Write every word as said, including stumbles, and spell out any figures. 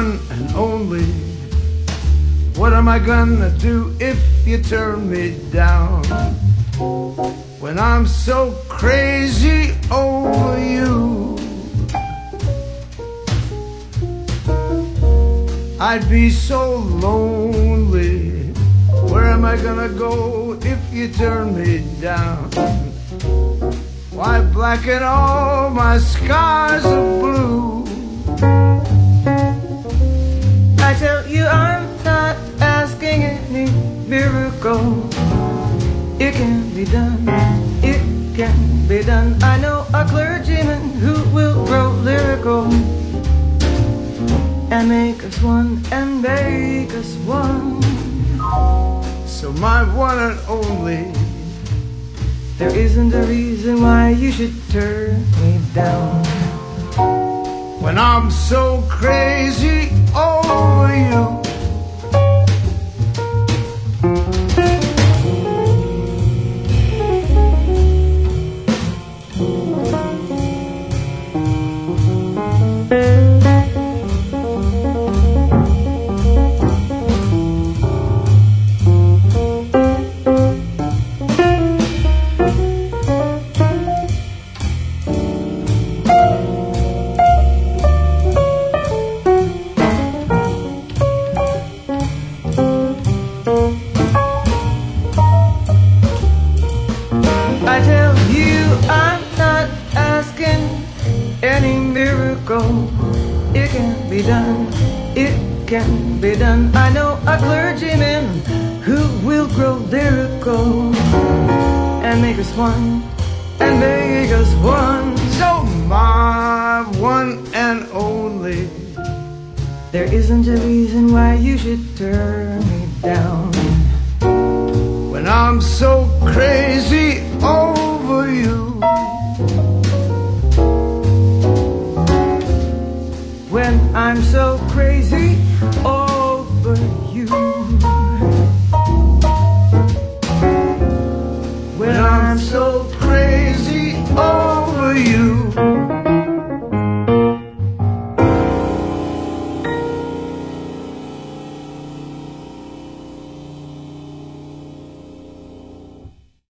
one and only. What am I gonna do if you turn me down? When I'm so crazy over you, I'd be so lonely. Where am I gonna go if you turn me down? Why blacken all my skies of blue? I tell you I'm not asking any miracle. It can be done, it can be done. I know a clergyman who will grow lyrical and make us one, and make us one. So my one and only, there isn't a reason why you should turn me down. When I'm so crazy over you, I tell you I'm not asking any miracle. It can be done, it can be done. I know a clergyman who will grow lyrical and make us one, and make us one. so my one and only, there isn't a reason why you should turn me down. when I'm so crazy over you, when I'm so crazy over you.